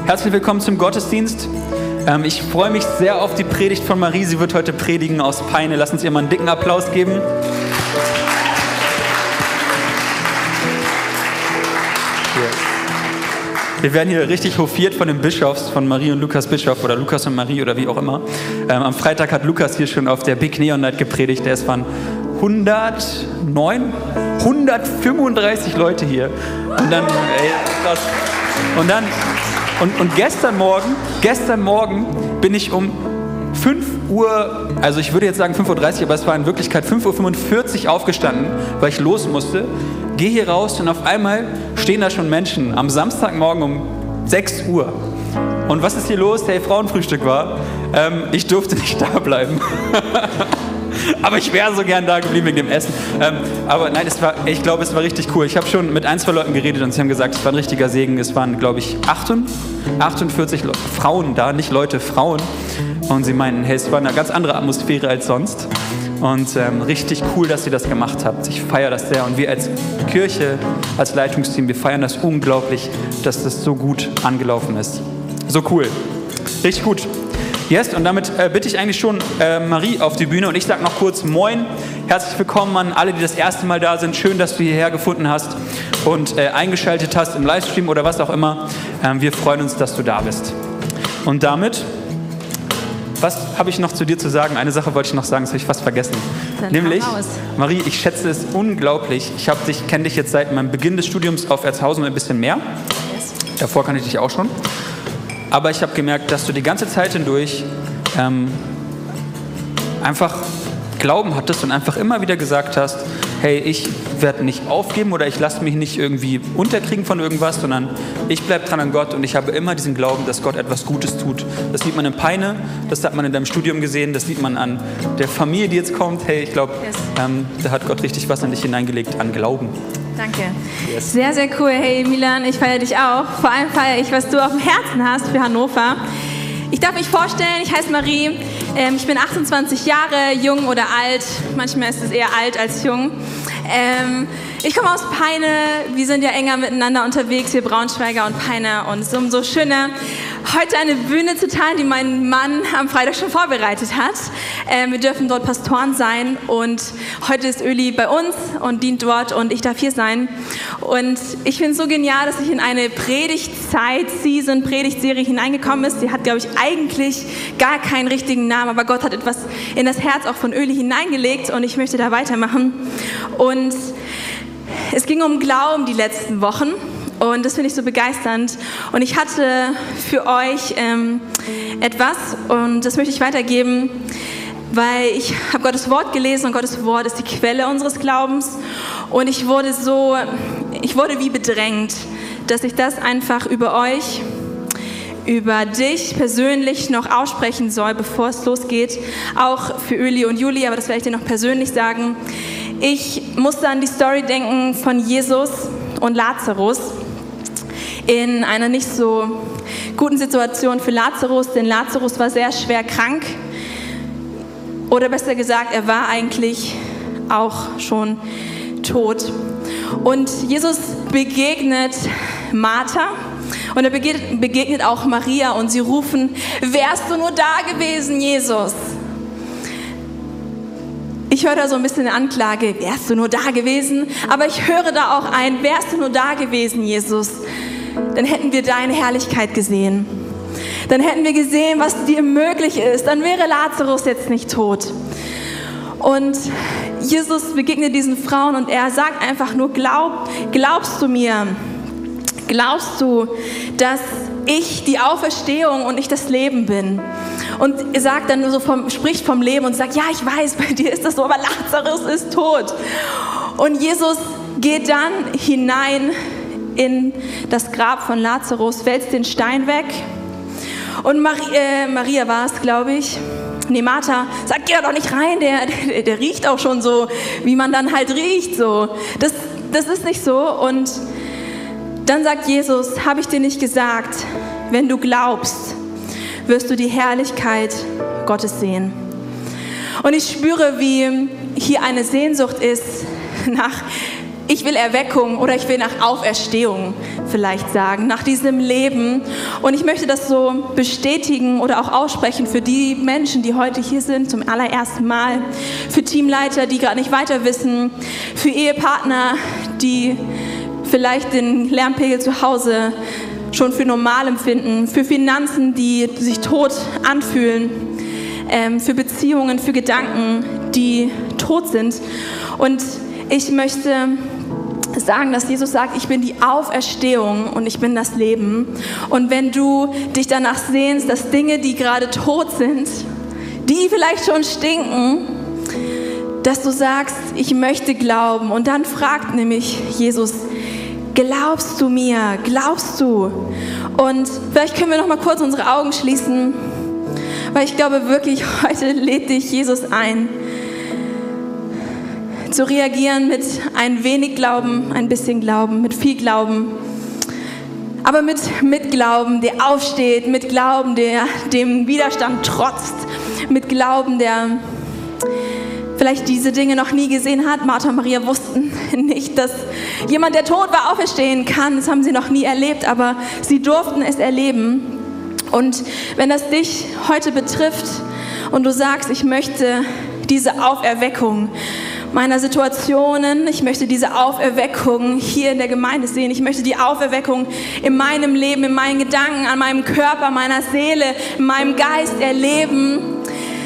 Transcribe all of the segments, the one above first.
Herzlich willkommen zum Gottesdienst. Ich freue mich sehr auf die Predigt von Marie. Sie wird heute predigen aus Peine. Lass uns ihr mal einen dicken Applaus geben. Wir werden hier richtig hofiert von den Bischofs, von Marie und Lukas Bischof oder Lukas und Marie oder wie auch immer. Am Freitag hat Lukas hier schon auf der Big Neon Night gepredigt. Es waren 135 Leute hier. Und dann, krass. Und gestern Morgen bin ich um 5 Uhr, also ich würde jetzt sagen 5:30 Uhr, aber es war in Wirklichkeit 5:45 Uhr aufgestanden, weil ich los musste. Gehe hier raus und auf einmal stehen da schon Menschen am Samstagmorgen um 6 Uhr. Und was ist hier los? Hey, Frauenfrühstück war. Ich durfte nicht da bleiben. Aber ich wäre so gern da geblieben wegen dem Essen. Aber nein, ich glaube, es war richtig cool. Ich habe schon mit 1, 2 Leuten geredet und sie haben gesagt, es war ein richtiger Segen. Es waren, glaube ich, 48 Frauen da, nicht Leute, Frauen. Und sie meinten, hey, es war eine ganz andere Atmosphäre als sonst. Und richtig cool, dass ihr das gemacht habt. Ich feiere das sehr. Und wir als Kirche, als Leitungsteam, wir feiern das unglaublich, dass das so gut angelaufen ist. So cool. Richtig gut. Yes, und damit bitte ich eigentlich schon Marie auf die Bühne. Und ich sage noch kurz Moin. Herzlich willkommen an alle, die das erste Mal da sind. Schön, dass du hierher gefunden hast und eingeschaltet hast im Livestream oder was auch immer. Wir freuen uns, dass du da bist. Und damit... Was habe ich noch zu dir zu sagen? Eine Sache wollte ich noch sagen, das habe ich fast vergessen. Nämlich, Marie, ich schätze es unglaublich. Ich kenne dich jetzt seit meinem Beginn des Studiums auf Erzhausen ein bisschen mehr. Yes. Davor kannte ich dich auch schon. Aber ich habe gemerkt, dass du die ganze Zeit hindurch einfach Glauben hattest und einfach immer wieder gesagt hast, hey, ich werde nicht aufgeben oder ich lasse mich nicht irgendwie unterkriegen von irgendwas, sondern ich bleibe dran an Gott und ich habe immer diesen Glauben, dass Gott etwas Gutes tut. Das sieht man in Peine, das hat man in deinem Studium gesehen, das sieht man an der Familie, die jetzt kommt. Hey, ich glaube, da hat Gott richtig was in dich hineingelegt an Glauben. Danke. Yes. Sehr, sehr cool. Hey Milan, ich feiere dich auch. Vor allem feiere ich, was du auf dem Herzen hast für Hannover. Ich darf mich vorstellen, ich heiße Marie, ich bin 28 Jahre, jung oder alt, manchmal ist es eher alt als jung. Ich komme aus Peine, wir sind ja enger miteinander unterwegs, wir Braunschweiger und Peine, und es ist umso schöner, heute eine Bühne zu teilen, die mein Mann am Freitag schon vorbereitet hat. Wir dürfen dort Pastoren sein und heute ist Öli bei uns und dient dort und ich darf hier sein. Und ich finde es so genial, dass ich in eine Predigtserie hineingekommen ist. Die hat, glaube ich, eigentlich gar keinen richtigen Namen, aber Gott hat etwas in das Herz auch von Öli hineingelegt und ich möchte da weitermachen. Und es ging um Glauben die letzten Wochen. Und das finde ich so begeisternd. Und ich hatte für euch etwas und das möchte ich weitergeben, weil ich habe Gottes Wort gelesen und Gottes Wort ist die Quelle unseres Glaubens. Und ich wurde wie bedrängt, dass ich das einfach über euch, über dich persönlich noch aussprechen soll, bevor es losgeht. Auch für Öli und Juli, aber das werde ich dir noch persönlich sagen. Ich musste an die Story denken von Jesus und Lazarus. In einer nicht so guten Situation für Lazarus, denn Lazarus war sehr schwer krank. Oder besser gesagt, er war eigentlich auch schon tot. Und Jesus begegnet Martha und er begegnet auch Maria und sie rufen, wärst du nur da gewesen, Jesus? Ich höre da so ein bisschen eine Anklage, wärst du nur da gewesen? Aber ich höre da auch ein, wärst du nur da gewesen, Jesus? Dann hätten wir deine Herrlichkeit gesehen. Dann hätten wir gesehen, was dir möglich ist. Dann wäre Lazarus jetzt nicht tot. Und Jesus begegnet diesen Frauen und er sagt einfach nur, glaubst du mir? Glaubst du, dass ich die Auferstehung und ich das Leben bin? Und er sagt dann nur so spricht vom Leben und sagt, ja, ich weiß, bei dir ist das so, aber Lazarus ist tot. Und Jesus geht dann hinein in das Grab von Lazarus, wälzt den Stein weg. Und Maria war es, glaube ich. Nee, Martha sagt, geh doch nicht rein, der riecht auch schon so, wie man dann halt riecht. So. Das ist nicht so. Und dann sagt Jesus, habe ich dir nicht gesagt, wenn du glaubst, wirst du die Herrlichkeit Gottes sehen. Und ich spüre, wie hier eine Sehnsucht ist nach ich will Erweckung oder ich will nach Auferstehung vielleicht sagen, nach diesem Leben. Und ich möchte das so bestätigen oder auch aussprechen für die Menschen, die heute hier sind zum allerersten Mal, für Teamleiter, die gerade nicht weiter wissen, für Ehepartner, die vielleicht den Lärmpegel zu Hause schon für normal empfinden, für Finanzen, die sich tot anfühlen, für Beziehungen, für Gedanken, die tot sind. Und ich möchte sagen, dass Jesus sagt, ich bin die Auferstehung und ich bin das Leben. Und wenn du dich danach sehnst, dass Dinge, die gerade tot sind, die vielleicht schon stinken, dass du sagst, ich möchte glauben. Und dann fragt nämlich Jesus, glaubst du mir? Glaubst du? Und vielleicht können wir noch mal kurz unsere Augen schließen, weil ich glaube wirklich, heute lädt dich Jesus ein, zu reagieren mit ein wenig Glauben, ein bisschen Glauben, mit viel Glauben, aber mit Glauben, der aufsteht, mit Glauben, der dem Widerstand trotzt, mit Glauben, der vielleicht diese Dinge noch nie gesehen hat. Martha und Maria wussten nicht, dass jemand, der tot war, auferstehen kann. Das haben sie noch nie erlebt, aber sie durften es erleben. Und wenn das dich heute betrifft und du sagst, ich möchte diese Auferweckung meiner Situationen, ich möchte diese Auferweckung hier in der Gemeinde sehen, ich möchte die Auferweckung in meinem Leben, in meinen Gedanken, an meinem Körper, meiner Seele, in meinem Geist erleben,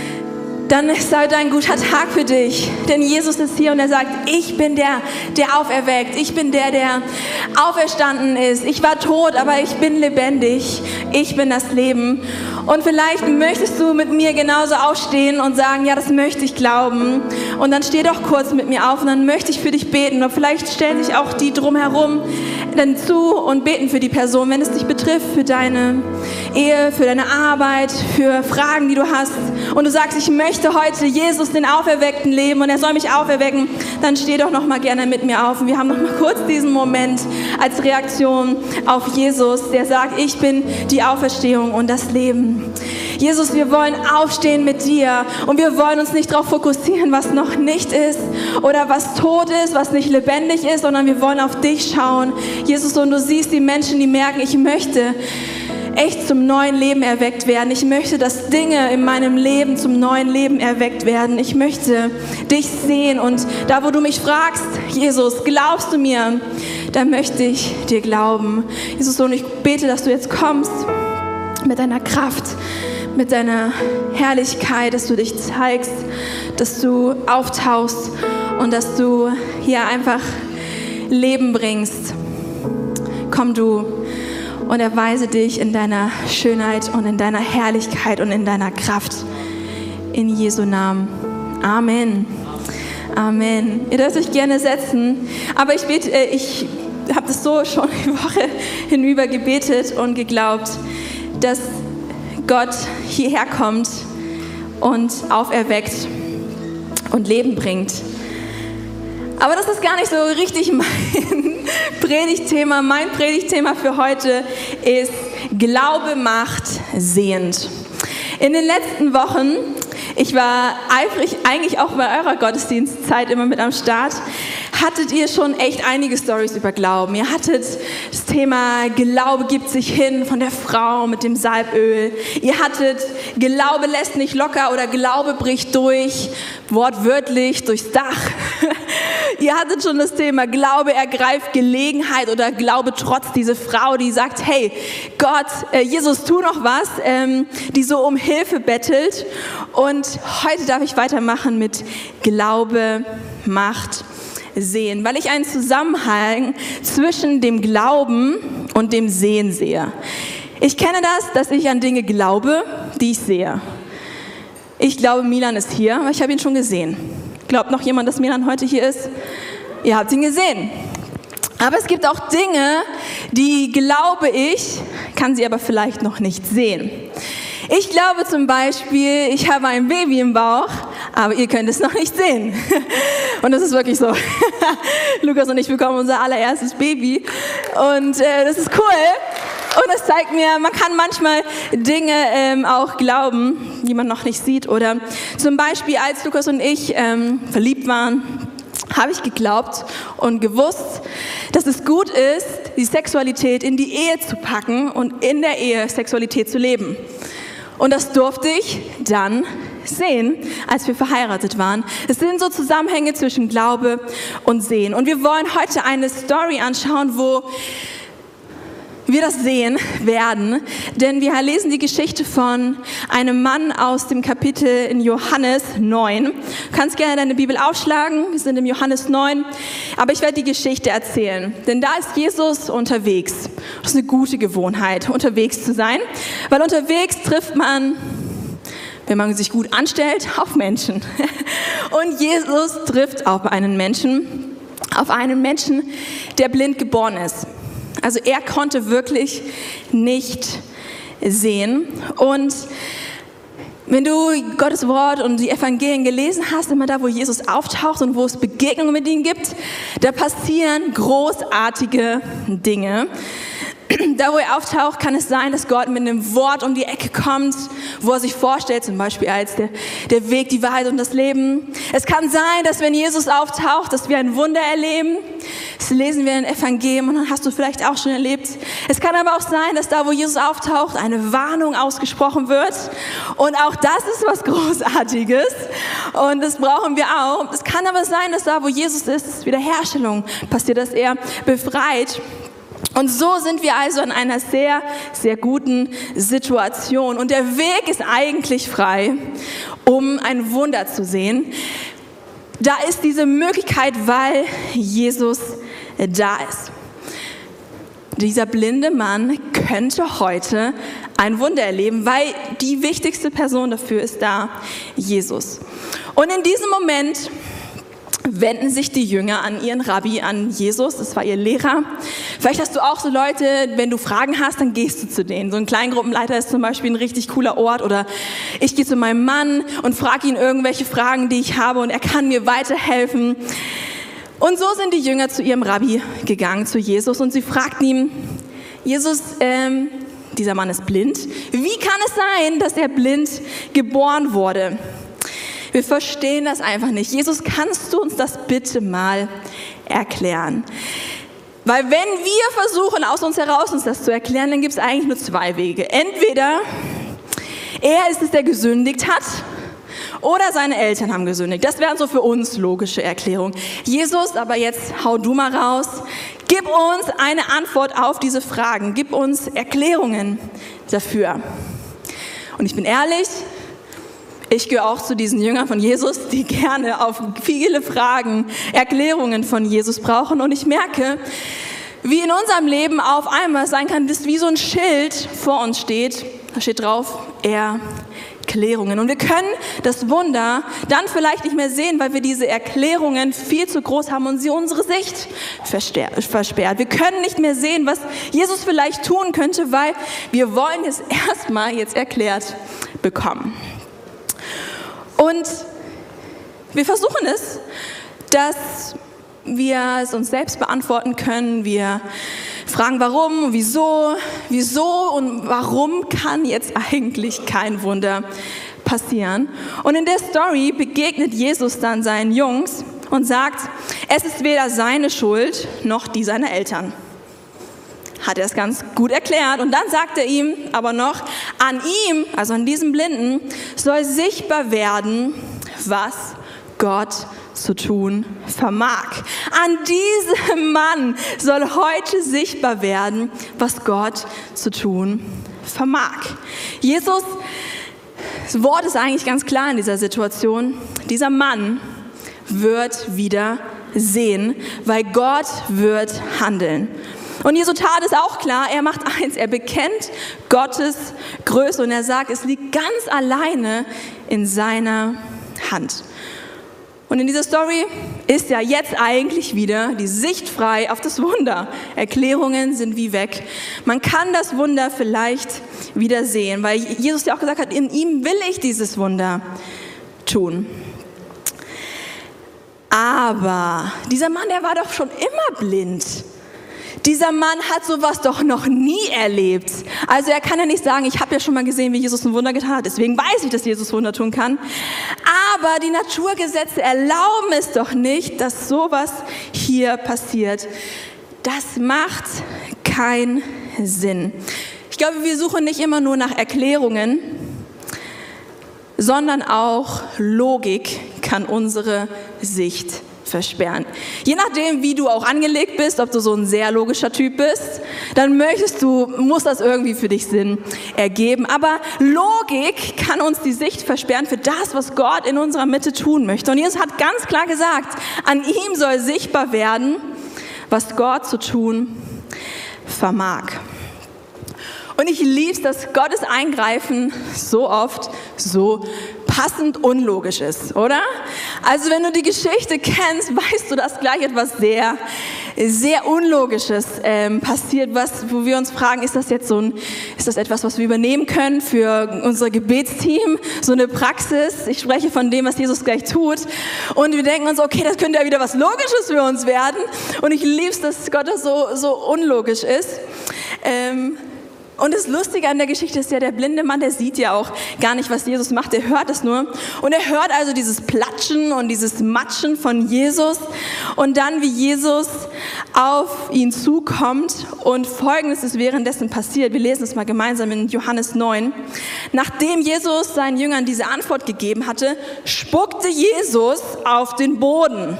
dann ist heute ein guter Tag für dich. Denn Jesus ist hier und er sagt, ich bin der auferweckt. Ich bin der auferstanden ist. Ich war tot, aber ich bin lebendig. Ich bin das Leben. Und vielleicht möchtest du mit mir genauso aufstehen und sagen, ja, das möchte ich glauben. Und dann steh doch kurz mit mir auf und dann möchte ich für dich beten. Und vielleicht stellen sich auch die drumherum dann zu und beten für die Person, wenn es dich betrifft, für deine Ehe, für deine Arbeit, für Fragen, die du hast. Und du sagst, ich möchte heute Jesus, den Auferweckten, leben und er soll mich auferwecken, dann steh doch noch mal gerne mit mir auf. Und wir haben noch mal kurz diesen Moment als Reaktion auf Jesus, der sagt, ich bin die Auferstehung und das Leben. Jesus, wir wollen aufstehen mit dir und wir wollen uns nicht darauf fokussieren, was noch nicht ist oder was tot ist, was nicht lebendig ist, sondern wir wollen auf dich schauen. Jesus, und du siehst die Menschen, die merken, ich möchte echt zum neuen Leben erweckt werden. Ich möchte, dass Dinge in meinem Leben zum neuen Leben erweckt werden. Ich möchte dich sehen und da, wo du mich fragst, Jesus, glaubst du mir? Da möchte ich dir glauben. Jesus, und ich bete, dass du jetzt kommst mit deiner Kraft, mit deiner Herrlichkeit, dass du dich zeigst, dass du auftauchst und dass du hier einfach Leben bringst. Komm du und erweise dich in deiner Schönheit und in deiner Herrlichkeit und in deiner Kraft. In Jesu Namen. Amen. Amen. Ihr dürft euch gerne setzen, aber ich habe das so schon die Woche hinüber gebetet und geglaubt, dass Gott hierher kommt und auferweckt und Leben bringt. Aber das ist gar nicht so richtig mein Predigtthema. Mein Predigtthema für heute ist Glaube macht sehend. In den letzten Wochen, ich war eifrig eigentlich auch bei eurer Gottesdienstzeit immer mit am Start, hattet ihr schon echt einige Storys über Glauben. Ihr hattet das Thema Glaube gibt sich hin von der Frau mit dem Salböl. Ihr hattet Glaube lässt nicht locker oder Glaube bricht durch, wortwörtlich durchs Dach. Ihr hattet schon das Thema Glaube ergreift Gelegenheit oder Glaube trotz diese Frau, die sagt, hey Gott, Jesus, tu noch was, die so um Hilfe bettelt. Und heute darf ich weitermachen mit Glaube macht sehen, weil ich einen Zusammenhang zwischen dem Glauben und dem Sehen sehe. Ich kenne das, dass ich an Dinge glaube, die ich sehe. Ich glaube, Milan ist hier, aber ich habe ihn schon gesehen. Glaubt noch jemand, dass Milan heute hier ist? Ihr habt ihn gesehen. Aber es gibt auch Dinge, die glaube ich, kann sie aber vielleicht noch nicht sehen. Ich glaube zum Beispiel, ich habe ein Baby im Bauch, aber ihr könnt es noch nicht sehen. Und das ist wirklich so. Lukas und ich bekommen unser allererstes Baby und das ist cool. Und es zeigt mir, man kann manchmal Dinge auch glauben, die man noch nicht sieht. Oder zum Beispiel, als Lukas und ich verliebt waren, habe ich geglaubt und gewusst, dass es gut ist, die Sexualität in die Ehe zu packen und in der Ehe Sexualität zu leben. Und das durfte ich dann sehen, als wir verheiratet waren. Es sind so Zusammenhänge zwischen Glaube und Sehen. Und wir wollen heute eine Story anschauen, wo wir das sehen werden, denn wir lesen die Geschichte von einem Mann aus dem Kapitel in Johannes 9. Du kannst gerne deine Bibel aufschlagen, wir sind im Johannes 9, aber ich werde die Geschichte erzählen, denn da ist Jesus unterwegs. Das ist eine gute Gewohnheit, unterwegs zu sein, weil unterwegs trifft man, wenn man sich gut anstellt, auf Menschen. Und Jesus trifft auf einen Menschen, der blind geboren ist. Also er konnte wirklich nicht sehen. Und wenn du Gottes Wort und die Evangelien gelesen hast, immer da, wo Jesus auftaucht und wo es Begegnungen mit ihm gibt, da passieren großartige Dinge. Da, wo er auftaucht, kann es sein, dass Gott mit einem Wort um die Ecke kommt, wo er sich vorstellt, zum Beispiel als der Weg, die Wahrheit und das Leben. Es kann sein, dass wenn Jesus auftaucht, dass wir ein Wunder erleben. Das lesen wir in den Evangelien und dann hast du vielleicht auch schon erlebt. Es kann aber auch sein, dass da, wo Jesus auftaucht, eine Warnung ausgesprochen wird. Und auch das ist was Großartiges und das brauchen wir auch. Es kann aber sein, dass da, wo Jesus ist, Wiederherstellung passiert, dass er befreit. Und so sind wir also in einer sehr, sehr guten Situation. Und der Weg ist eigentlich frei, um ein Wunder zu sehen. Da ist diese Möglichkeit, weil Jesus da ist. Dieser blinde Mann könnte heute ein Wunder erleben, weil die wichtigste Person dafür ist da, Jesus. Und in diesem Moment wenden sich die Jünger an ihren Rabbi, an Jesus, das war ihr Lehrer. Vielleicht hast du auch so Leute, wenn du Fragen hast, dann gehst du zu denen. So ein Kleingruppenleiter ist zum Beispiel ein richtig cooler Ort. Oder ich gehe zu meinem Mann und frage ihn irgendwelche Fragen, die ich habe und er kann mir weiterhelfen. Und so sind die Jünger zu ihrem Rabbi gegangen, zu Jesus, und sie fragten ihn, Jesus, dieser Mann ist blind. Wie kann es sein, dass er blind geboren wurde? Wir verstehen das einfach nicht. Jesus, kannst du uns das bitte mal erklären? Weil wenn wir versuchen, aus uns heraus uns das zu erklären, dann gibt es eigentlich nur zwei Wege. Entweder er ist es, der gesündigt hat, oder seine Eltern haben gesündigt. Das wären so für uns logische Erklärungen. Jesus, aber jetzt hau du mal raus. Gib uns eine Antwort auf diese Fragen. Gib uns Erklärungen dafür. Und ich bin ehrlich, ich gehöre auch zu diesen Jüngern von Jesus, die gerne auf viele Fragen Erklärungen von Jesus brauchen. Und ich merke, wie in unserem Leben auf einmal sein kann, dass wie so ein Schild vor uns steht. Da steht drauf, Erklärungen. Und wir können das Wunder dann vielleicht nicht mehr sehen, weil wir diese Erklärungen viel zu groß haben und sie unsere Sicht versperrt. Wir können nicht mehr sehen, was Jesus vielleicht tun könnte, weil wir wollen es erstmal jetzt erklärt bekommen. Und wir versuchen es, dass wir es uns selbst beantworten können. Wir fragen, warum, wieso und warum kann jetzt eigentlich kein Wunder passieren. Und in der Story begegnet Jesus dann seinen Jungs und sagt, es ist weder seine Schuld noch die seiner Eltern. Hat er es ganz gut erklärt. Und dann sagt er ihm aber noch, an ihm, also an diesem Blinden, soll sichtbar werden, was Gott zu tun vermag. An diesem Mann soll heute sichtbar werden, was Gott zu tun vermag. Jesus, das Wort ist eigentlich ganz klar in dieser Situation. Dieser Mann wird wieder sehen, weil Gott wird handeln. Und Jesu Tat ist auch klar, er macht eins, er bekennt Gottes Größe und er sagt, es liegt ganz alleine in seiner Hand. Und in dieser Story ist ja jetzt eigentlich wieder die Sicht frei auf das Wunder. Erklärungen sind wie weg. Man kann das Wunder vielleicht wieder sehen, weil Jesus ja auch gesagt hat, in ihm will ich dieses Wunder tun. Aber dieser Mann, der war doch schon immer blind. Dieser Mann hat sowas doch noch nie erlebt. Also er kann ja nicht sagen, ich habe ja schon mal gesehen, wie Jesus ein Wunder getan hat. Deswegen weiß ich, dass Jesus Wunder tun kann. Aber die Naturgesetze erlauben es doch nicht, dass sowas hier passiert. Das macht keinen Sinn. Ich glaube, wir suchen nicht immer nur nach Erklärungen, sondern auch Logik kann unsere Sicht versperren. Je nachdem, wie du auch angelegt bist, ob du so ein sehr logischer Typ bist, dann muss das irgendwie für dich Sinn ergeben. Aber Logik kann uns die Sicht versperren für das, was Gott in unserer Mitte tun möchte. Und Jesus hat ganz klar gesagt, an ihm soll sichtbar werden, was Gott zu tun vermag. Und ich liebe es, dass Gottes Eingreifen so oft so passend unlogisch ist, oder? Also wenn du die Geschichte kennst, weißt du, dass gleich etwas sehr, sehr Unlogisches passiert, wo wir uns fragen, ist das etwas, was wir übernehmen können für unser Gebetsteam, so eine Praxis? Ich spreche von dem, was Jesus gleich tut. Und wir denken uns, okay, das könnte ja wieder was Logisches für uns werden. Und ich liebe es, dass Gott das so unlogisch ist. Und das Lustige an der Geschichte ist ja, der blinde Mann, der sieht ja auch gar nicht, was Jesus macht, der hört es nur. Und er hört also dieses Platschen und dieses Matschen von Jesus und dann, wie Jesus auf ihn zukommt. Und Folgendes ist währenddessen passiert. Wir lesen es mal gemeinsam in Johannes 9. Nachdem Jesus seinen Jüngern diese Antwort gegeben hatte, spuckte Jesus auf den Boden.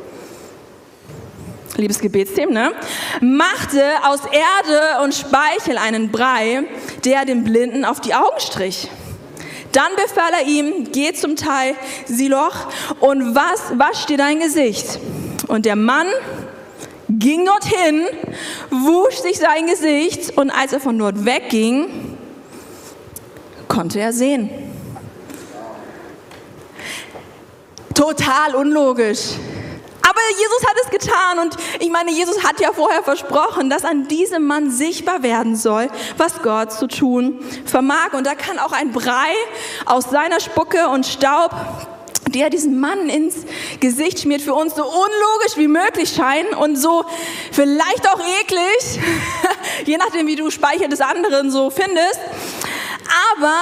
Liebes Gebetsteam, ne? Machte aus Erde und Speichel einen Brei, der dem Blinden auf die Augen strich. Dann befahl er ihm, geh zum Teil Siloch und wasch dir dein Gesicht. Und der Mann ging dorthin, wusch sich sein Gesicht und als er von dort wegging, konnte er sehen. Total unlogisch. Aber Jesus hat es getan und ich meine, Jesus hat ja vorher versprochen, dass an diesem Mann sichtbar werden soll, was Gott zu tun vermag. Und da kann auch ein Brei aus seiner Spucke und Staub, der diesen Mann ins Gesicht schmiert, für uns so unlogisch wie möglich scheinen und so vielleicht auch eklig, je nachdem, wie du Speichel des anderen so findest. Aber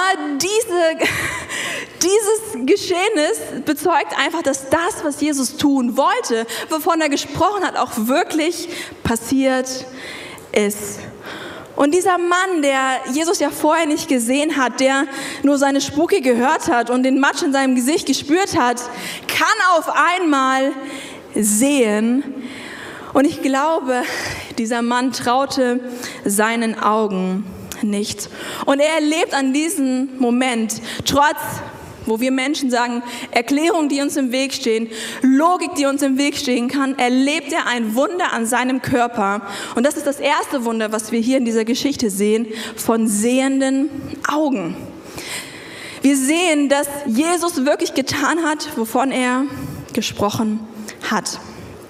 dieses Geschehnis bezeugt einfach, dass das, was Jesus tun wollte, wovon er gesprochen hat, auch wirklich passiert ist. Und dieser Mann, der Jesus ja vorher nicht gesehen hat, der nur seine Spucke gehört hat und den Matsch in seinem Gesicht gespürt hat, kann auf einmal sehen. Und ich glaube, dieser Mann traute seinen Augen nicht. Und er erlebt an diesem Moment, trotz, wo wir Menschen sagen, Erklärungen, die uns im Weg stehen, Logik, die uns im Weg stehen kann, erlebt er ein Wunder an seinem Körper. Und das ist das erste Wunder, was wir hier in dieser Geschichte sehen, von sehenden Augen. Wir sehen, dass Jesus wirklich getan hat, wovon er gesprochen hat.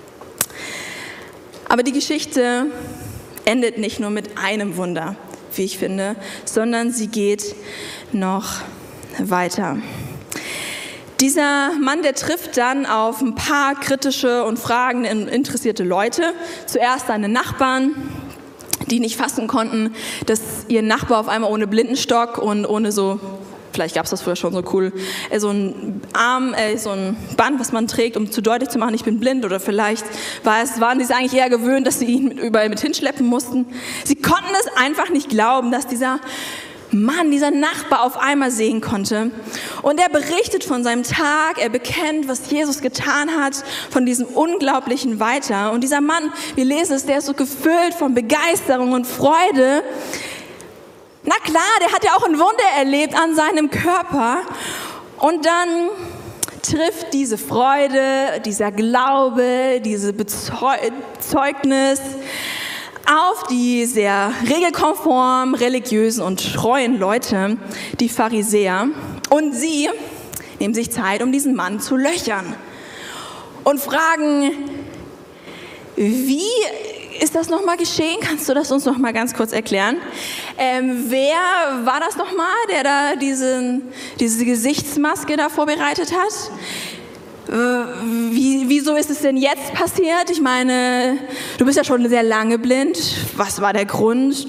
Aber die Geschichte endet nicht nur mit einem Wunder, wie ich finde, sondern sie geht noch weiter. Dieser Mann, der trifft dann auf ein paar kritische und fragende, interessierte Leute. Zuerst seine Nachbarn, die nicht fassen konnten, dass ihr Nachbar auf einmal ohne Blindenstock und ohne so, vielleicht gab es das früher schon so cool, so ein so ein Band, was man trägt, um zu deutlich zu machen, ich bin blind, oder vielleicht waren sie es eigentlich eher gewöhnt, dass sie ihn überall mit hinschleppen mussten. Sie konnten es einfach nicht glauben, dass dieser Mann, dieser Nachbar auf einmal sehen konnte. Und er berichtet von seinem Tag, er bekennt, was Jesus getan hat, von diesem Unglaublichen weiter. Und dieser Mann, wir lesen es, der ist so gefüllt von Begeisterung und Freude. Na klar, der hat ja auch ein Wunder erlebt an seinem Körper. Und dann trifft diese Freude, dieser Glaube, diese Bezeugnis auf die sehr regelkonform, religiösen und treuen Leute, die Pharisäer. Und sie nehmen sich Zeit, um diesen Mann zu löchern und fragen, wie ist das nochmal geschehen? Kannst du das uns nochmal ganz kurz erklären? Wer war das nochmal, der da diese Gesichtsmaske da vorbereitet hat? Wieso ist es denn jetzt passiert? Ich meine, du bist ja schon sehr lange blind. Was war der Grund?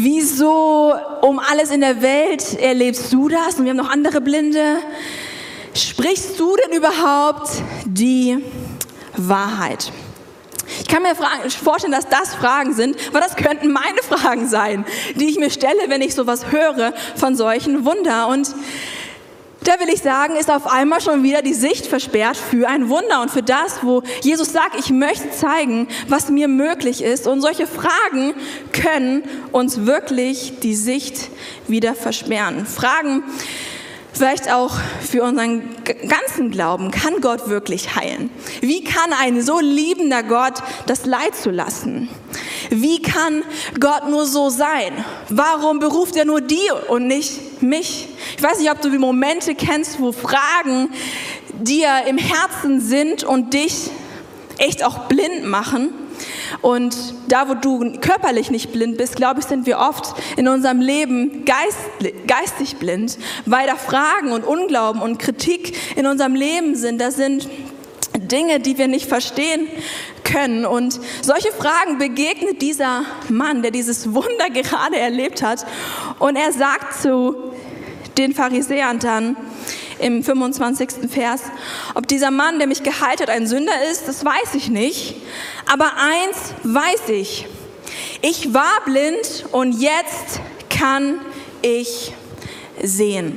Wieso um alles in der Welt erlebst du das? Und wir haben noch andere Blinde. sprichst du denn überhaupt die Wahrheit? Ich kann mir vorstellen, dass das Fragen sind, weil das könnten meine Fragen sein, die ich mir stelle, wenn ich sowas höre von solchen Wunder. Und da will ich sagen, ist auf einmal schon wieder die Sicht versperrt für ein Wunder und für das, wo Jesus sagt, ich möchte zeigen, was mir möglich ist. Und solche Fragen können uns wirklich die Sicht wieder versperren. Fragen vielleicht auch für unseren ganzen Glauben. Kann Gott wirklich heilen? Wie kann ein so liebender Gott das Leid zulassen? Wie kann Gott nur so sein? Warum beruft er nur die und nicht mich? Ich weiß nicht, ob du die Momente kennst, wo Fragen dir im Herzen sind und dich echt auch blind machen. Und da, wo du körperlich nicht blind bist, glaube ich, sind wir oft in unserem Leben geistig blind, weil da Fragen und Unglauben und Kritik in unserem Leben sind. Das sind Dinge, die wir nicht verstehen können. Und solche Fragen begegnet dieser Mann, der dieses Wunder gerade erlebt hat. Und er sagt zu den Pharisäern dann im 25. Vers, ob dieser Mann, der mich geheilt hat, ein Sünder ist, das weiß ich nicht. Aber eins weiß ich: Ich war blind und jetzt kann ich sehen.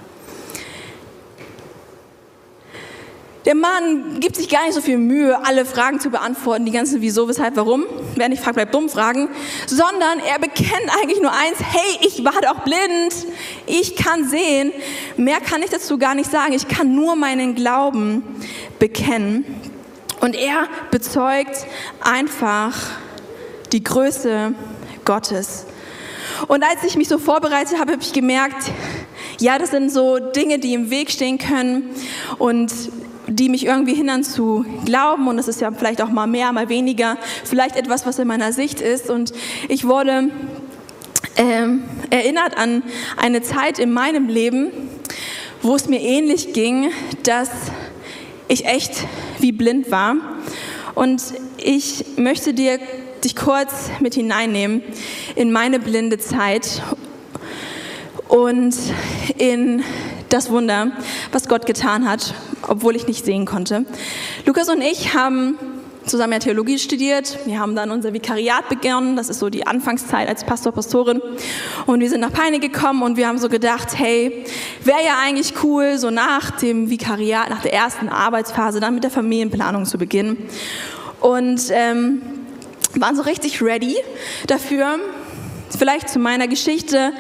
Der Mann gibt sich gar nicht so viel Mühe, alle Fragen zu beantworten, die ganzen Wieso, Weshalb, Warum. Wer nicht fragt, bleibt dumm fragen. Sondern er bekennt eigentlich nur eins: Hey, ich war doch blind, ich kann sehen. Mehr kann ich dazu gar nicht sagen. Ich kann nur meinen Glauben bekennen. Und er bezeugt einfach die Größe Gottes. Und als ich mich so vorbereitet habe, habe ich gemerkt, ja, das sind so Dinge, die im Weg stehen können und die mich irgendwie hindern zu glauben. Und das ist ja vielleicht auch mal mehr, mal weniger, vielleicht etwas, was in meiner Sicht ist. Und ich wurde erinnert an eine Zeit in meinem Leben, wo es mir ähnlich ging, dass ich echt wie blind war. Und ich möchte dich kurz mit hineinnehmen in meine blinde Zeit und in das Wunder, was Gott getan hat, obwohl ich nicht sehen konnte. Lukas und ich haben zusammen ja Theologie studiert. Wir haben dann unser Vikariat begonnen. Das ist so die Anfangszeit als Pastor, Pastorin. Und wir sind nach Peine gekommen und wir haben so gedacht, hey, wäre ja eigentlich cool, so nach dem Vikariat, nach der ersten Arbeitsphase, dann mit der Familienplanung zu beginnen. Und waren so richtig ready dafür. Vielleicht zu meiner Geschichte.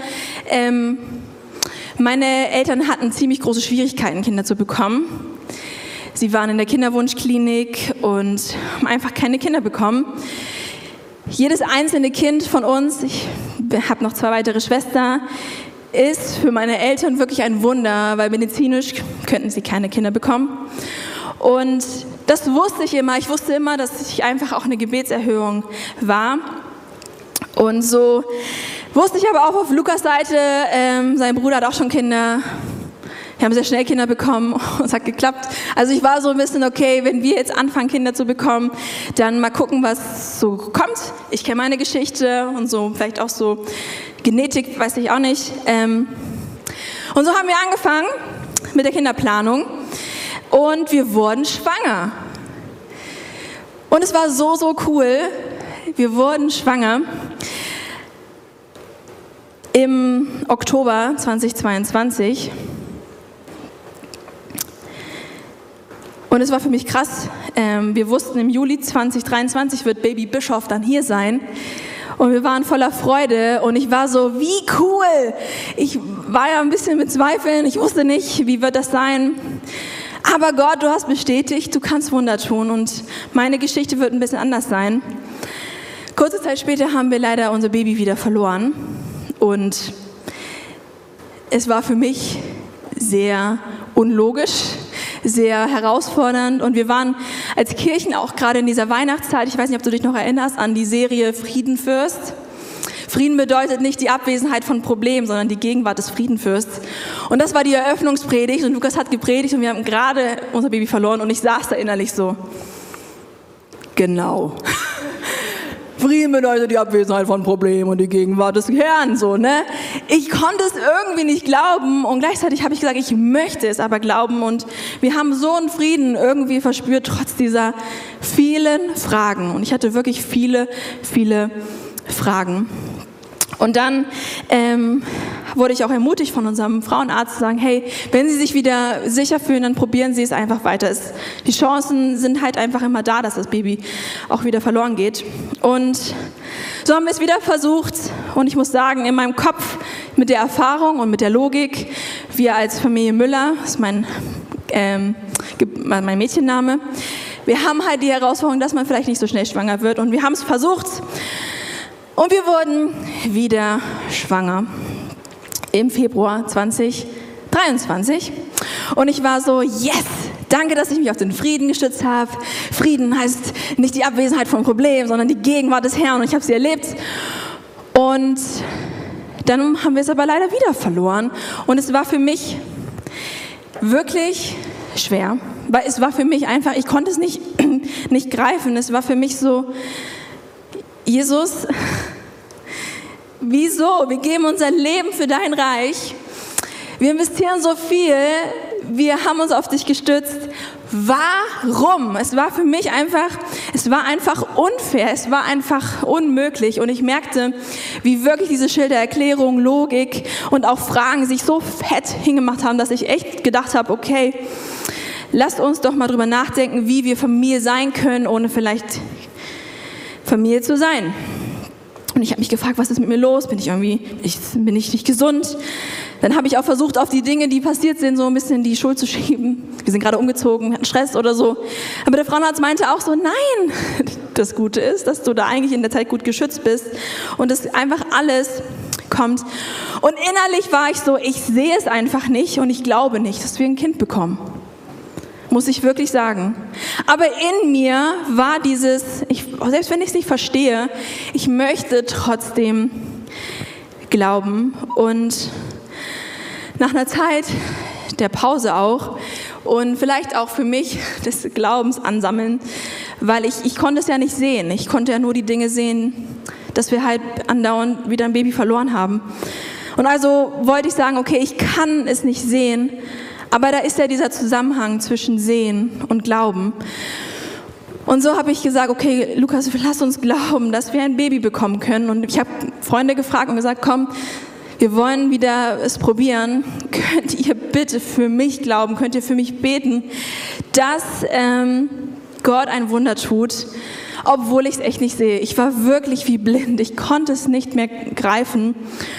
Meine Eltern hatten ziemlich große Schwierigkeiten, Kinder zu bekommen. Sie waren in der Kinderwunschklinik und haben einfach keine Kinder bekommen. Jedes einzelne Kind von uns, ich habe noch 2 weitere Schwestern, ist für meine Eltern wirklich ein Wunder, weil medizinisch könnten sie keine Kinder bekommen. Und das wusste ich immer. Ich wusste immer, dass ich einfach auch eine Gebetserhörung war. Und so wusste ich aber auch auf Lukas Seite, sein Bruder hat auch schon Kinder. Wir haben sehr schnell Kinder bekommen und es hat geklappt. Also ich war so ein bisschen, okay, wenn wir jetzt anfangen, Kinder zu bekommen, dann mal gucken, was so kommt. Ich kenne meine Geschichte und so, vielleicht auch so Genetik, weiß ich auch nicht. Und so haben wir angefangen mit der Kinderplanung und wir wurden schwanger. Und es war so, so cool. Wir wurden schwanger im Oktober 2022. Und es war für mich krass. Wir wussten, im Juli 2023 wird Baby Bischof dann hier sein. Und wir waren voller Freude. Und ich war so, wie cool. Ich war ja ein bisschen mit Zweifeln. Ich wusste nicht, wie wird das sein. Aber Gott, du hast bestätigt, du kannst Wunder tun. Und meine Geschichte wird ein bisschen anders sein. Kurze Zeit später haben wir leider unser Baby wieder verloren. Und es war für mich sehr unlogisch, sehr herausfordernd. Und wir waren als Kirchen auch gerade in dieser Weihnachtszeit, ich weiß nicht, ob du dich noch erinnerst, an die Serie Friedenfürst. Frieden bedeutet nicht die Abwesenheit von Problemen, sondern die Gegenwart des Friedenfürsts. Und das war die Eröffnungspredigt und Lukas hat gepredigt und wir haben gerade unser Baby verloren und ich saß da innerlich so, genau. Frieden bedeutet die Abwesenheit von Problemen und die Gegenwart des Herrn, so, ne? Ich konnte es irgendwie nicht glauben und gleichzeitig habe ich gesagt, ich möchte es aber glauben und wir haben so einen Frieden irgendwie verspürt, trotz dieser vielen Fragen. Und ich hatte wirklich viele Fragen. Und dann wurde ich auch ermutigt von unserem Frauenarzt zu sagen, hey, wenn Sie sich wieder sicher fühlen, dann probieren Sie es einfach weiter. Die Chancen sind halt einfach immer da, dass das Baby auch wieder verloren geht. Und so haben wir es wieder versucht. Und ich muss sagen, in meinem Kopf mit der Erfahrung und mit der Logik, wir als Familie Müller, das ist mein Mädchenname, wir haben halt die Herausforderung, dass man vielleicht nicht so schnell schwanger wird. Und wir haben es versucht. Und wir wurden wieder schwanger im Februar 2023. Und ich war so, yes, danke, dass ich mich auf den Frieden gestützt habe. Frieden heißt nicht die Abwesenheit von Problemen, sondern die Gegenwart des Herrn. Und ich habe sie erlebt. Und dann haben wir es aber leider wieder verloren. Und es war für mich wirklich schwer. Weil es war für mich einfach, ich konnte es nicht greifen. Es war für mich so, Jesus, wieso? Wir geben unser Leben für dein Reich. Wir investieren so viel. Wir haben uns auf dich gestützt. Warum? Es war für mich einfach unfair. Es war einfach unmöglich. Und ich merkte, wie wirklich diese Schildererklärung, Logik und auch Fragen sich so fett hingemacht haben, dass ich echt gedacht habe, okay, lasst uns doch mal drüber nachdenken, wie wir Familie sein können, ohne vielleicht Familie zu sein. Und ich habe mich gefragt, was ist mit mir los? Bin ich nicht gesund? Dann habe ich auch versucht, auf die Dinge, die passiert sind, so ein bisschen die Schuld zu schieben. Wir sind gerade umgezogen, wir hatten Stress oder so. Aber der Frauenarzt meinte auch so, nein, das Gute ist, dass du da eigentlich in der Zeit gut geschützt bist und dass einfach alles kommt. Und innerlich war ich so, ich sehe es einfach nicht und ich glaube nicht, dass wir ein Kind bekommen. Muss ich wirklich sagen. Aber in mir war selbst wenn ich es nicht verstehe, ich möchte trotzdem glauben. Und nach einer Zeit der Pause auch und vielleicht auch für mich des Glaubens ansammeln, weil ich konnte es ja nicht sehen. Ich konnte ja nur die Dinge sehen, dass wir halt andauernd wieder ein Baby verloren haben. Und also wollte ich sagen, okay, ich kann es nicht sehen, aber da ist ja dieser Zusammenhang zwischen Sehen und Glauben. Und so habe ich gesagt, okay, Lukas, lass uns glauben, dass wir ein Baby bekommen können. Und ich habe Freunde gefragt und gesagt, komm, wir wollen wieder es probieren. Könnt ihr bitte für mich glauben? Könnt ihr für mich beten, dass Gott ein Wunder tut, obwohl ich es echt nicht sehe? Ich war wirklich wie blind. Ich konnte es nicht mehr greifen.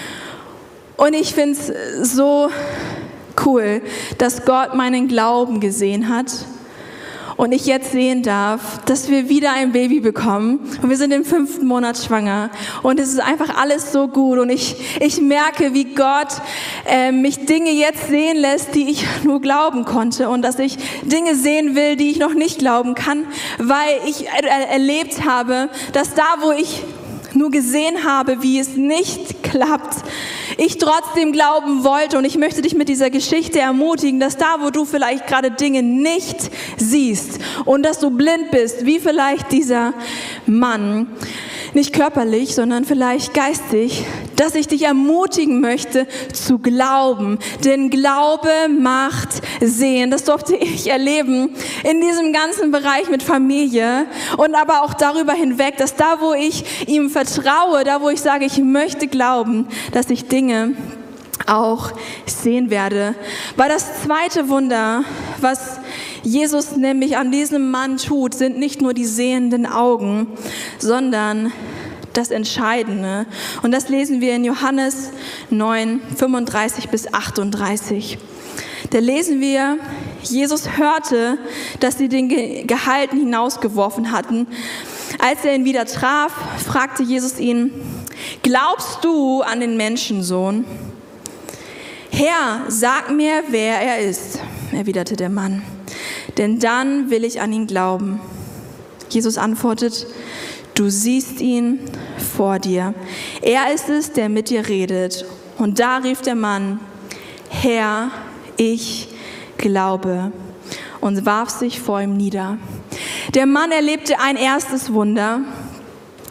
Und ich finde es so cool, dass Gott meinen Glauben gesehen hat und ich jetzt sehen darf, dass wir wieder ein Baby bekommen und wir sind im 5. Monat schwanger und es ist einfach alles so gut und ich merke, wie Gott mich Dinge jetzt sehen lässt, die ich nur glauben konnte und dass ich Dinge sehen will, die ich noch nicht glauben kann, weil ich erlebt habe, dass da, wo ich nur gesehen habe, wie es nicht klappt, ich trotzdem glauben wollte. Und ich möchte dich mit dieser Geschichte ermutigen, dass da, wo du vielleicht gerade Dinge nicht siehst und dass du blind bist, wie vielleicht dieser Mann, nicht körperlich, sondern vielleicht geistig, dass ich dich ermutigen möchte zu glauben. Denn Glaube macht sehen. Das durfte ich erleben in diesem ganzen Bereich mit Familie und aber auch darüber hinweg, dass da, wo ich ihm vertraue, da, wo ich sage, ich möchte glauben, dass ich Dinge auch sehen werde. Weil das zweite Wunder, was Jesus nämlich an diesem Mann tut, sind nicht nur die sehenden Augen, sondern das Entscheidende. Und das lesen wir in Johannes 9, 35 bis 38. Da lesen wir, Jesus hörte, dass sie den Gehalten hinausgeworfen hatten. Als er ihn wieder traf, fragte Jesus ihn, glaubst du an den Menschensohn? Herr, sag mir, wer er ist, erwiderte der Mann, denn dann will ich an ihn glauben. Jesus antwortet, du siehst ihn vor dir. Er ist es, der mit dir redet. Und da rief der Mann, Herr, ich glaube, und warf sich vor ihm nieder. Der Mann erlebte ein erstes Wunder,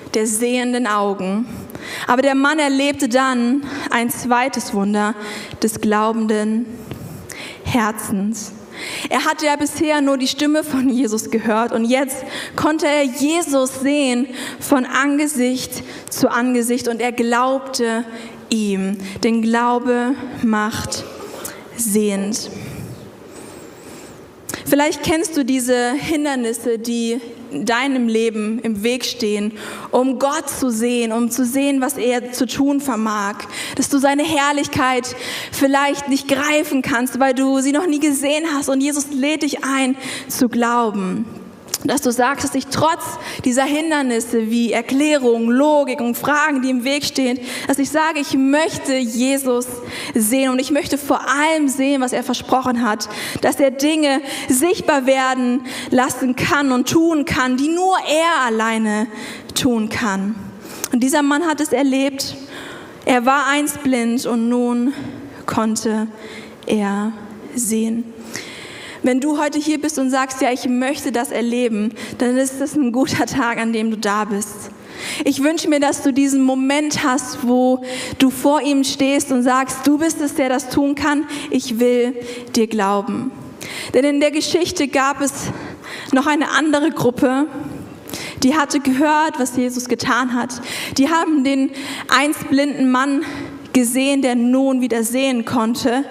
der sehenden Augen. Aber der Mann erlebte dann ein zweites Wunder des glaubenden Herzens. Er hatte ja bisher nur die Stimme von Jesus gehört und jetzt konnte er Jesus sehen von Angesicht zu Angesicht und er glaubte ihm. Denn Glaube macht sehend. Vielleicht kennst du diese Hindernisse, die deinem Leben im Weg stehen, um Gott zu sehen, um zu sehen, was er zu tun vermag. Dass du seine Herrlichkeit vielleicht nicht greifen kannst, weil du sie noch nie gesehen hast und Jesus lädt dich ein, zu glauben. Dass du sagst, dass ich trotz dieser Hindernisse wie Erklärung, Logik und Fragen, die im Weg stehen, dass ich sage, ich möchte Jesus sehen und ich möchte vor allem sehen, was er versprochen hat, dass er Dinge sichtbar werden lassen kann und tun kann, die nur er alleine tun kann. Und dieser Mann hat es erlebt. Er war einst blind und nun konnte er sehen. Wenn du heute hier bist und sagst, ja, ich möchte das erleben, dann ist das ein guter Tag, an dem du da bist. Ich wünsche mir, dass du diesen Moment hast, wo du vor ihm stehst und sagst, du bist es, der das tun kann. Ich will dir glauben. Denn in der Geschichte gab es noch eine andere Gruppe, die hatte gehört, was Jesus getan hat. Die haben den einst blinden Mann gesehen, der nun wieder sehen konnte.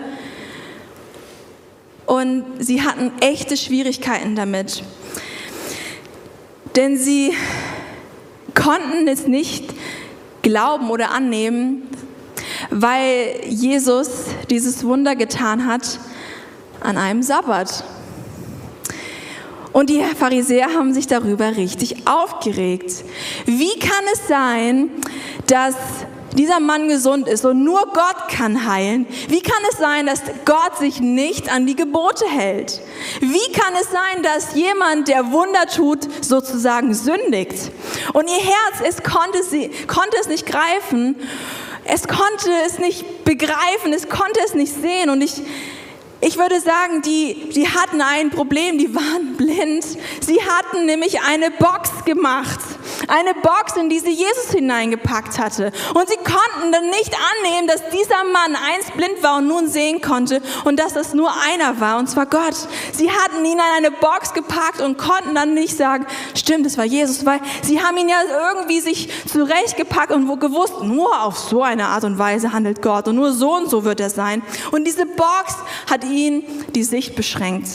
Und sie hatten echte Schwierigkeiten damit. Denn sie konnten es nicht glauben oder annehmen, weil Jesus dieses Wunder getan hat an einem Sabbat. Und die Pharisäer haben sich darüber richtig aufgeregt. Wie kann es sein, dass dieser Mann gesund ist und nur Gott kann heilen? Wie kann es sein, dass Gott sich nicht an die Gebote hält? Wie kann es sein, dass jemand, der Wunder tut, sozusagen sündigt? Und ihr Herz, es konnte es nicht greifen, es konnte es nicht begreifen, es konnte es nicht sehen. Und ich würde sagen, die hatten ein Problem, die waren blind. Sie hatten nämlich eine Box gemacht. Eine Box, in die sie Jesus hineingepackt hatte. Und sie konnten dann nicht annehmen, dass dieser Mann einst blind war und nun sehen konnte und dass das nur einer war, und zwar Gott. Sie hatten ihn in eine Box gepackt und konnten dann nicht sagen, stimmt, es war Jesus, weil sie haben ihn ja irgendwie sich zurechtgepackt und gewusst, nur auf so eine Art und Weise handelt Gott und nur so und so wird er sein. Und diese Box hat ihnen die Sicht beschränkt.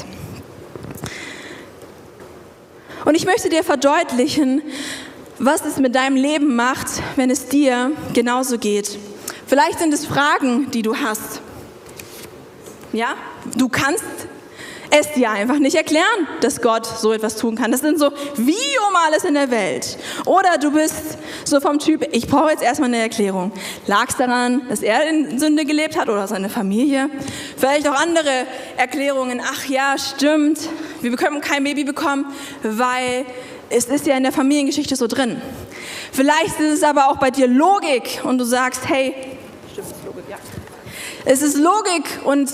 Und ich möchte dir verdeutlichen, was es mit deinem Leben macht, wenn es dir genauso geht. Vielleicht sind es Fragen, die du hast. Ja, du kannst es dir einfach nicht erklären, dass Gott so etwas tun kann. Das sind so, wie um alles in der Welt. Oder du bist so vom Typ, ich brauche jetzt erstmal eine Erklärung. Lag es daran, dass er in Sünde gelebt hat oder seine Familie? Vielleicht auch andere Erklärungen. Ach ja, stimmt, wir können kein Baby bekommen, weil es ist ja in der Familiengeschichte so drin. Vielleicht ist es aber auch bei dir Logik und du sagst, hey, stimmt, es ist Logik, ja. Es ist Logik und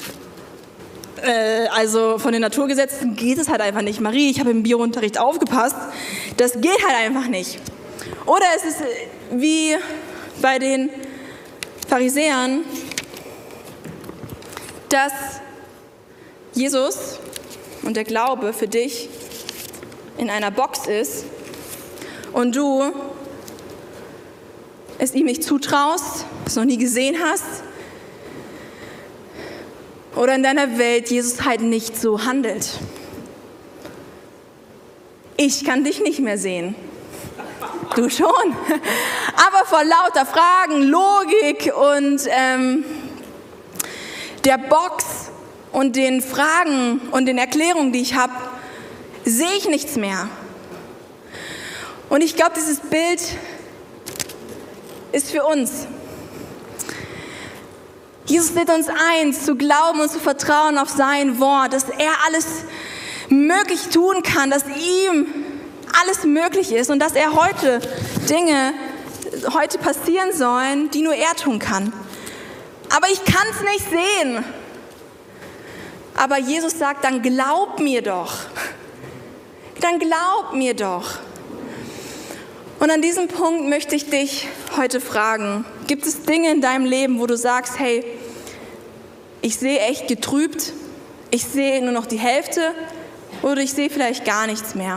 also von den Naturgesetzen geht es halt einfach nicht. Marie, ich habe im Biounterricht aufgepasst, das geht halt einfach nicht. Oder es ist wie bei den Pharisäern, dass Jesus und der Glaube für dich in einer Box ist und du es ihm nicht zutraust, es noch nie gesehen hast oder in deiner Welt Jesus halt nicht so handelt. Ich kann dich nicht mehr sehen. Du schon. Aber vor lauter Fragen, Logik und der Box und den Fragen und den Erklärungen, die ich habe, sehe ich nichts mehr. Und ich glaube, dieses Bild ist für uns. Jesus lädt uns ein, zu glauben und zu vertrauen auf sein Wort, dass er alles möglich tun kann, dass ihm alles möglich ist und dass er Dinge heute passieren sollen, die nur er tun kann. Aber ich kann es nicht sehen. Aber Jesus sagt, dann glaub mir doch. Dann glaub mir doch. Und an diesem Punkt möchte ich dich heute fragen, gibt es Dinge in deinem Leben, wo du sagst, hey, ich sehe echt getrübt, ich sehe nur noch die Hälfte oder ich sehe vielleicht gar nichts mehr.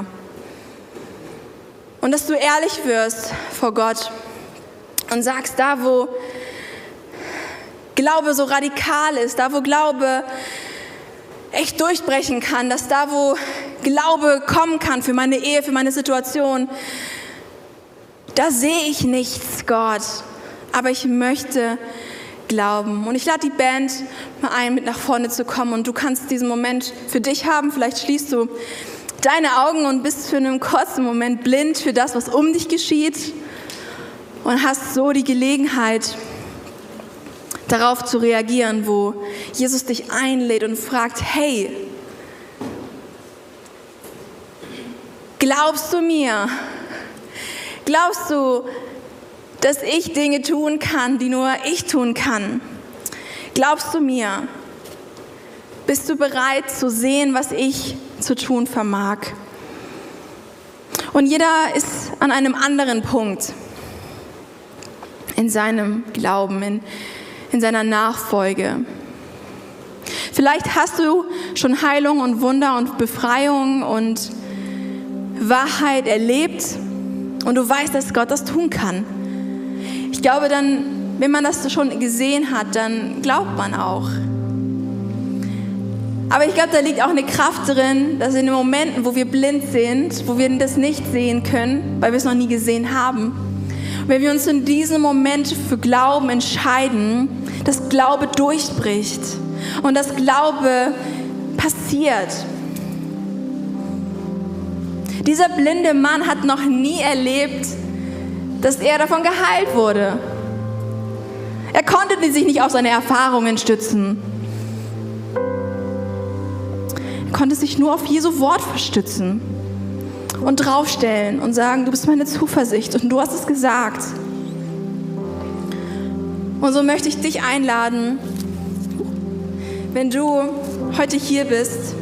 Und dass du ehrlich wirst vor Gott und sagst, da wo Glaube so radikal ist, da wo Glaube echt durchbrechen kann, dass da wo Glaube kommen kann für meine Ehe, für meine Situation, da sehe ich nichts, Gott, aber ich möchte glauben. Und ich lade die Band mal ein, mit nach vorne zu kommen und du kannst diesen Moment für dich haben. Vielleicht schließt du deine Augen und bist für einen kurzen Moment blind für das, was um dich geschieht und hast so die Gelegenheit, darauf zu reagieren, wo Jesus dich einlädt und fragt, hey, glaubst du mir? Glaubst du, dass ich Dinge tun kann, die nur ich tun kann? Glaubst du mir? Bist du bereit zu sehen, was ich zu tun vermag? Und jeder ist an einem anderen Punkt in seinem Glauben, in seiner Nachfolge. Vielleicht hast du schon Heilung und Wunder und Befreiung und Wahrheit erlebt und du weißt, dass Gott das tun kann. Ich glaube dann, wenn man das schon gesehen hat, dann glaubt man auch. Aber ich glaube, da liegt auch eine Kraft drin, dass in den Momenten, wo wir blind sind, wo wir das nicht sehen können, weil wir es noch nie gesehen haben, wenn wir uns in diesem Moment für Glauben entscheiden, dass Glaube durchbricht und dass Glaube passiert. Dieser blinde Mann hat noch nie erlebt, dass er davon geheilt wurde. Er konnte sich nicht auf seine Erfahrungen stützen. Er konnte sich nur auf Jesu Wort stützen und draufstellen und sagen, du bist meine Zuversicht und du hast es gesagt. Und so möchte ich dich einladen, wenn du heute hier bist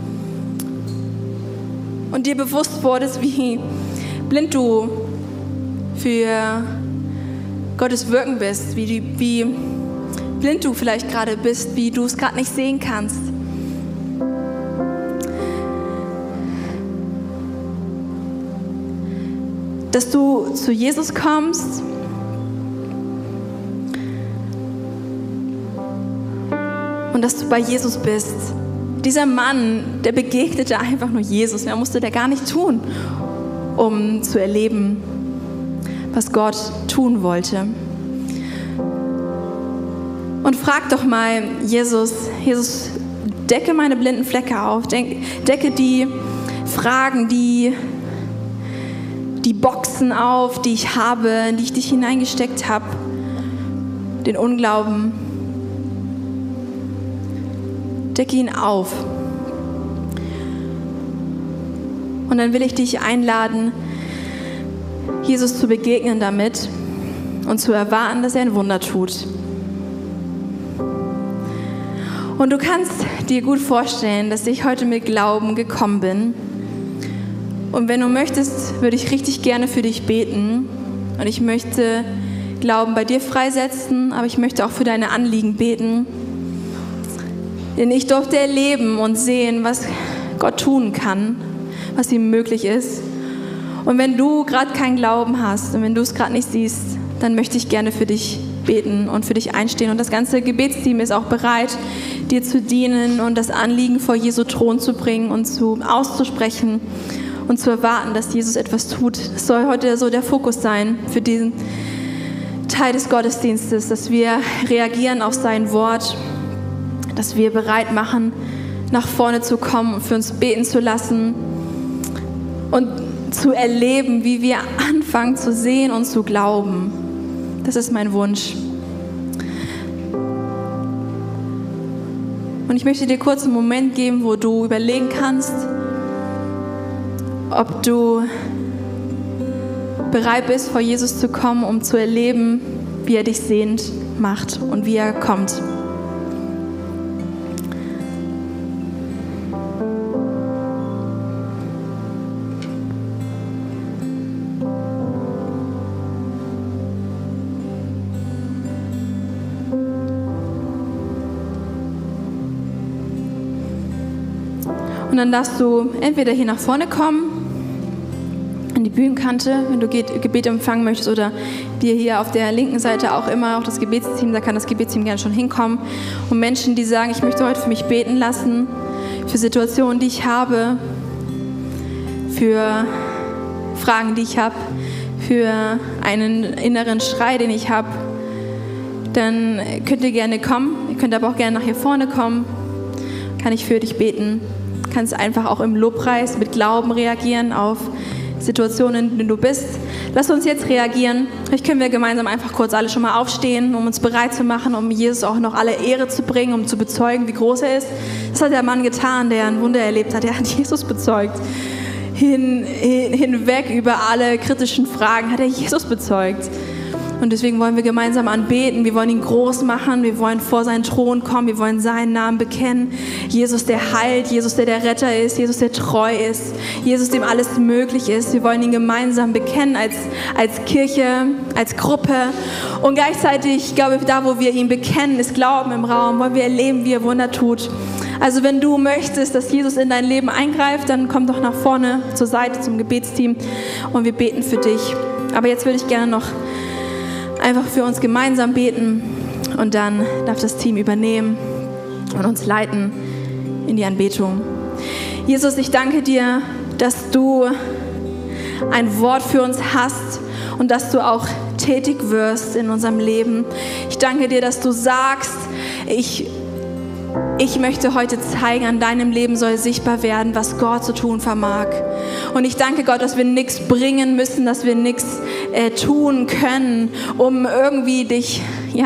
und dir bewusst wurdest, wie blind du für Gottes Wirken bist, wie blind du vielleicht gerade bist, wie du es gerade nicht sehen kannst. Dass du zu Jesus kommst und dass du bei Jesus bist. Dieser Mann, der begegnete einfach nur Jesus. Mehr musste der gar nicht tun, um zu erleben, was Gott tun wollte. Und frag doch mal Jesus, decke meine blinden Flecke auf, decke die Fragen, die Boxen auf, die ich habe, in die ich dich hineingesteckt habe, den Unglauben. Decke ihn auf. Und dann will ich dich einladen, Jesus zu begegnen damit und zu erwarten, dass er ein Wunder tut. Und du kannst dir gut vorstellen, dass ich heute mit Glauben gekommen bin. Und wenn du möchtest, würde ich richtig gerne für dich beten. Und ich möchte Glauben bei dir freisetzen, aber ich möchte auch für deine Anliegen beten. Denn ich durfte erleben und sehen, was Gott tun kann, was ihm möglich ist. Und wenn du gerade keinen Glauben hast und wenn du es gerade nicht siehst, dann möchte ich gerne für dich beten und für dich einstehen. Und das ganze Gebetsteam ist auch bereit, dir zu dienen und das Anliegen vor Jesu Thron zu bringen und auszusprechen und zu erwarten, dass Jesus etwas tut. Es soll heute so der Fokus sein für diesen Teil des Gottesdienstes, dass wir reagieren auf sein Wort, dass wir bereit machen, nach vorne zu kommen und für uns beten zu lassen und zu erleben, wie wir anfangen zu sehen und zu glauben. Das ist mein Wunsch. Und ich möchte dir kurz einen Moment geben, wo du überlegen kannst, ob du bereit bist, vor Jesus zu kommen, um zu erleben, wie er dich sehend macht und wie er kommt. Und dann darfst du entweder hier nach vorne kommen, an die Bühnenkante, wenn du Gebet empfangen möchtest, oder wir hier auf der linken Seite auch immer, auch das Gebetsteam, da kann das Gebetsteam gerne schon hinkommen. Und Menschen, die sagen, ich möchte heute für mich beten lassen, für Situationen, die ich habe, für Fragen, die ich habe, für einen inneren Schrei, den ich habe, dann könnt ihr gerne kommen. Ihr könnt aber auch gerne nach hier vorne kommen. Kann ich für dich beten. Du kannst einfach auch im Lobpreis mit Glauben reagieren auf Situationen, in denen du bist. Lass uns jetzt reagieren. Vielleicht können wir gemeinsam einfach kurz alle schon mal aufstehen, um uns bereit zu machen, um Jesus auch noch alle Ehre zu bringen, um zu bezeugen, wie groß er ist. Das hat der Mann getan, der ein Wunder erlebt hat. Er hat Jesus bezeugt. Hinweg über alle kritischen Fragen hat er Jesus bezeugt. Und deswegen wollen wir gemeinsam anbeten, wir wollen ihn groß machen, wir wollen vor seinen Thron kommen, wir wollen seinen Namen bekennen. Jesus, der heilt, Jesus, der Retter ist, Jesus, der treu ist, Jesus, dem alles möglich ist. Wir wollen ihn gemeinsam bekennen als Kirche, als Gruppe. Und gleichzeitig, ich glaube, da, wo wir ihn bekennen, ist Glauben im Raum, wollen wir erleben, wie er Wunder tut. Also wenn du möchtest, dass Jesus in dein Leben eingreift, dann komm doch nach vorne zur Seite zum Gebetsteam und wir beten für dich. Aber jetzt würde ich gerne noch einfach für uns gemeinsam beten und dann darf das Team übernehmen und uns leiten in die Anbetung. Jesus, ich danke dir, dass du ein Wort für uns hast und dass du auch tätig wirst in unserem Leben. Ich danke dir, dass du sagst, ich möchte heute zeigen, an deinem Leben soll sichtbar werden, was Gott zu tun vermag. Und ich danke Gott, dass wir nichts bringen müssen, dass wir nichts tun können, um irgendwie dich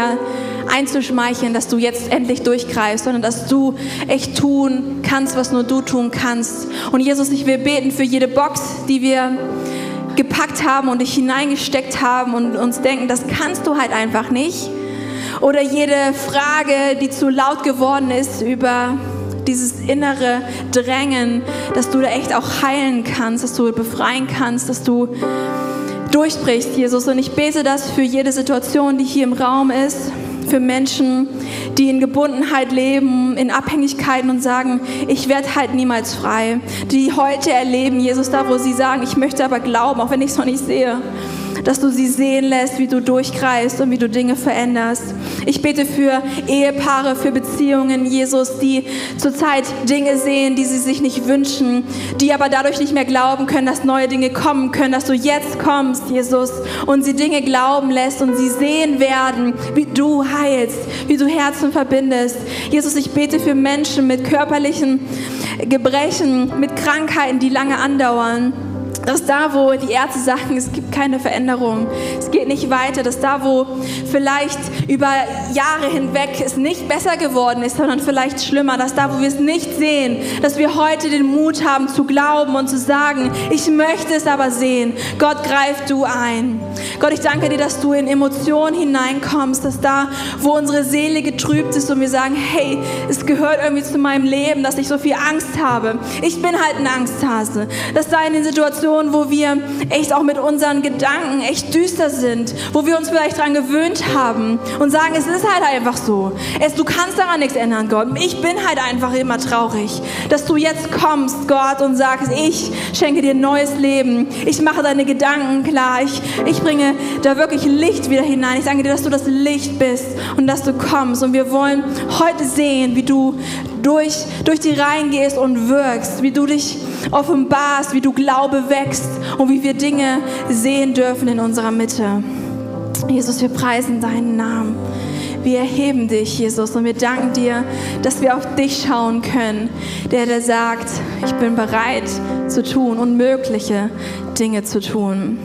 einzuschmeicheln, dass du jetzt endlich durchgreifst, sondern dass du echt tun kannst, was nur du tun kannst. Und Jesus, ich will beten für jede Box, die wir gepackt haben und dich hineingesteckt haben und uns denken, das kannst du halt einfach nicht. Oder jede Frage, die zu laut geworden ist über dieses innere Drängen, dass du da echt auch heilen kannst, dass du befreien kannst, dass du durchbrichst, Jesus. Und ich bete das für jede Situation, die hier im Raum ist, für Menschen, die in Gebundenheit leben, in Abhängigkeiten und sagen, ich werde halt niemals frei. Die heute erleben, Jesus, da wo sie sagen, ich möchte aber glauben, auch wenn ich es noch nicht sehe, dass du sie sehen lässt, wie du durchgreifst und wie du Dinge veränderst. Ich bete für Ehepaare, für Beziehungen, Jesus, die zurzeit Dinge sehen, die sie sich nicht wünschen, die aber dadurch nicht mehr glauben können, dass neue Dinge kommen können, dass du jetzt kommst, Jesus, und sie Dinge glauben lässt und sie sehen werden, wie du heilst, wie du Herzen verbindest. Jesus, ich bete für Menschen mit körperlichen Gebrechen, mit Krankheiten, die lange andauern. Dass da, wo die Ärzte sagen, es gibt keine Veränderung, es geht nicht weiter, dass da, wo vielleicht über Jahre hinweg es nicht besser geworden ist, sondern vielleicht schlimmer, dass da, wo wir es nicht sehen, dass wir heute den Mut haben zu glauben und zu sagen, ich möchte es aber sehen. Gott, greif du ein. Gott, ich danke dir, dass du in Emotionen hineinkommst, dass da, wo unsere Seele getrübt ist und wir sagen, hey, es gehört irgendwie zu meinem Leben, dass ich so viel Angst habe. Ich bin halt ein Angsthase. Dass da in den Situationen, wo wir echt auch mit unseren Gedanken echt düster sind, wo wir uns vielleicht daran gewöhnt haben und sagen, es ist halt einfach so. Du kannst daran nichts ändern, Gott. Ich bin halt einfach immer traurig. Dass du jetzt kommst, Gott, und sagst, ich schenke dir neues Leben. Ich mache deine Gedanken klar. Ich bringe da wirklich Licht wieder hinein. Ich danke dir, dass du das Licht bist und dass du kommst. Und wir wollen heute sehen, wie du durch die Reihen gehst und wirkst, wie du dich offenbarst, wie du Glaube wächst und wie wir Dinge sehen dürfen in unserer Mitte. Jesus, wir preisen deinen Namen. Wir erheben dich, Jesus, und wir danken dir, dass wir auf dich schauen können, der sagt, ich bin bereit zu tun, unmögliche Dinge zu tun.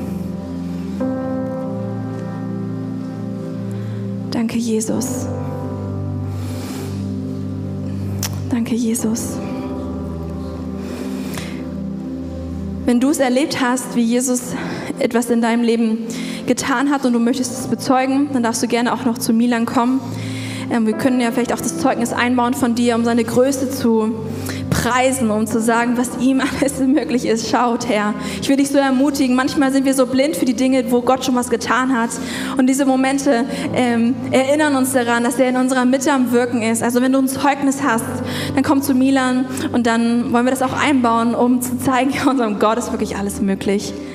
Danke, Jesus. Danke, Jesus. Wenn du es erlebt hast, wie Jesus etwas in deinem Leben getan hat und du möchtest es bezeugen, dann darfst du gerne auch noch zu Milan kommen. Wir können ja vielleicht auch das Zeugnis einbauen von dir, um seine Größe zu preisen, um zu sagen, was ihm alles möglich ist. Schaut, Herr. Ich will dich so ermutigen. Manchmal sind wir so blind für die Dinge, wo Gott schon was getan hat. Und diese Momente erinnern uns daran, dass er in unserer Mitte am Wirken ist. Also wenn du ein Zeugnis hast, dann komm zu Milan und dann wollen wir das auch einbauen, um zu zeigen, unserem Gott ist wirklich alles möglich.